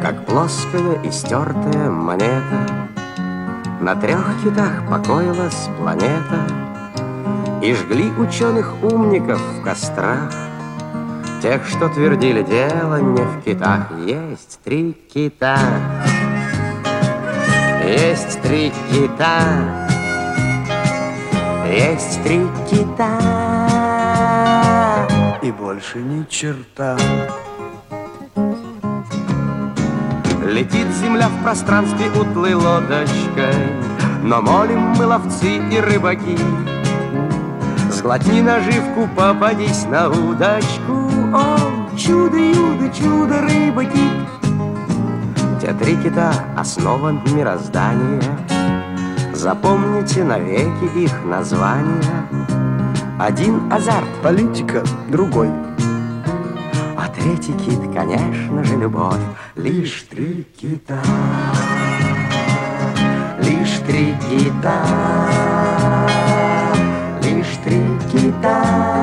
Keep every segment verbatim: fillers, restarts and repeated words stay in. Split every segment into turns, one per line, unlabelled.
как плоская и стертая монета. На трех китах покоилась планета, и жгли ученых-умников в кострах, тех, что твердили, дело не в китах. Есть три кита, есть три кита, есть три кита,
и больше ни черта.
Летит земля в пространстве утлой лодочкой, но молим мы, ловцы и рыбаки, сглотни наживку, попадись на удочку. О, чудо-юдо, чудо, рыба-кит. Те три кита — основа мироздания, запомните навеки их названия. Один азарт,
политика, другой,
а третий кит, конечно же, любовь. Лишь три кита, лишь три кита, лишь три кита,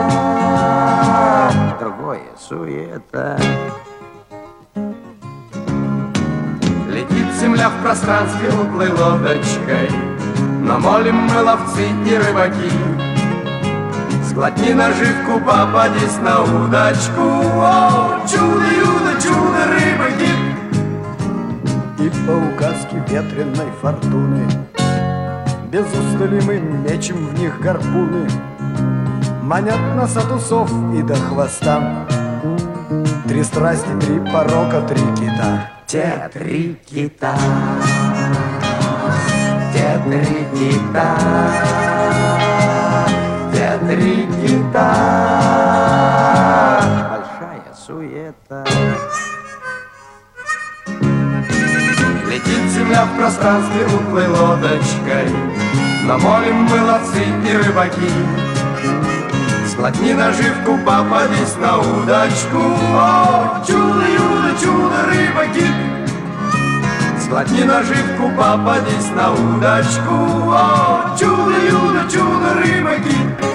другое суета. Летит земля в пространстве утлой лодочкой, но молим мы, ловцы и рыбаки, сглотни наживку, попадись на удочку. О, чудо-юдо, чудо, рыба-кит.
И по указке ветреной фортуны без устали мы мечем в них гарпуны. Манят нас от усов и до хвоста три страсти, три порока, три кита.
Те три кита, те три кита, те три кита. Большая суета. Летит земля в пространстве утлой лодочкой, но молим мы, ловцы и рыбаки, сглотни наживку, попадись на удочку. О, чудо-юдо, чудо, рыба-кит. Сглотни наживку, попадись на удочку. О, чудо-юдо, чудо, рыба-кит.